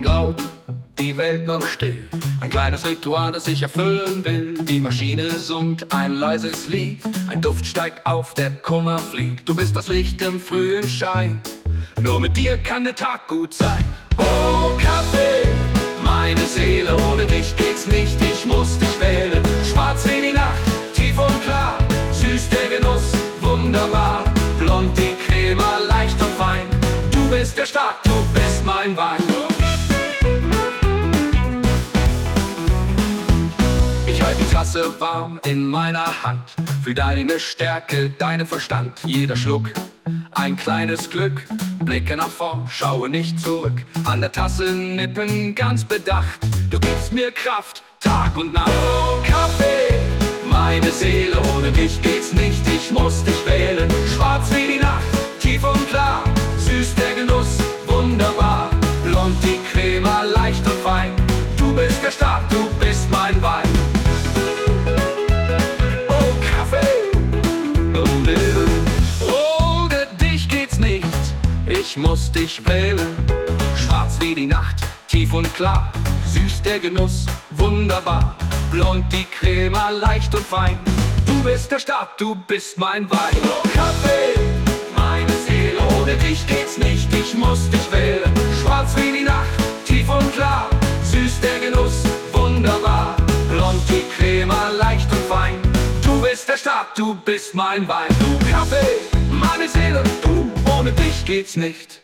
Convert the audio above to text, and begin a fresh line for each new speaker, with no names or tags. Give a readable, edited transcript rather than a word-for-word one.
Morgen graut die Welt noch still. Ein kleines Ritual, das ich erfüllen will. Die Maschine summt ein leises Lied. Ein Duft steigt auf, der Kummer fliegt. Du bist das Licht im frühen Schein. Nur mit dir kann der Tag gut sein. Oh, Kaffee, meine Seele, ohne dich geht's nicht. Ich muss dich wählen. Schwarz wie die Nacht, tief und klar. Süß der Genuss, wunderbar. Blond die Creme, leicht und fein. Du bist der Start, du bist mein Wein. Ich halte die Tasse warm in meiner Hand. Für deine Stärke, deinen Verstand. Jeder Schluck, ein kleines Glück. Blicke nach vorn, schaue nicht zurück. An der Tasse nippen, ganz bedacht. Du gibst mir Kraft, Tag und Nacht. Oh, Kaffee, meine Seele, ohne dich geht's nicht. Ich muss dich wählen. Schwarz wie die Nacht, tief und klar. Süß der Genuss, wunderbar. Blond die Creme, leicht und fein. Du bist der Start, du bist mein Wein. Oh, Kaffee, ohne dich geht's nicht. Ich muss dich wählen. Schwarz wie die Nacht, tief und klar. Süß der Genuss, wunderbar. Blond die Creme, leicht und fein. Du bist der Start, du bist mein Wein. Oh, Kaffee, meine Seele, ohne dich geht's nicht. Ich muss dich wählen. Schwarz wie die Nacht, tief und klar. Süß der Genuss, wunderbar. Blond die Creme, leicht und fein. Du bist der Start, du bist mein Wein. Du Kaffee, meine Seele, du, ohne dich geht's nicht.